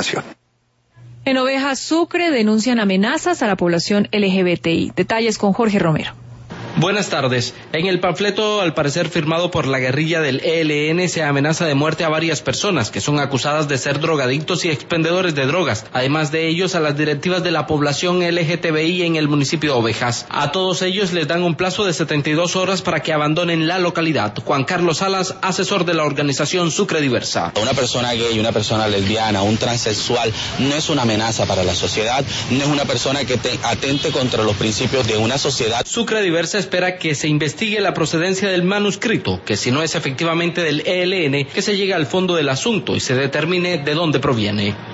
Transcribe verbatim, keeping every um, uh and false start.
información. En Oveja, Sucre, denuncian amenazas a la población L G B T I. Detalles con Jorge Romero. Buenas tardes. En el panfleto, al parecer firmado por la guerrilla del E L N, se amenaza de muerte a varias personas que son acusadas de ser drogadictos y expendedores de drogas. Además de ellos, a las directivas de la población L G T B I en el municipio de Ovejas. A todos ellos les dan un plazo de setenta y dos horas para que abandonen la localidad. Juan Carlos Salas, asesor de la organización Sucre Diversa. Una persona gay, una persona lesbiana, un transexual no es una amenaza para la sociedad, no es una persona que te atente contra los principios de una sociedad. Sucre Diversa espera que se investigue la procedencia del manuscrito, que si no es efectivamente del E L N, que se llegue al fondo del asunto y se determine de dónde proviene.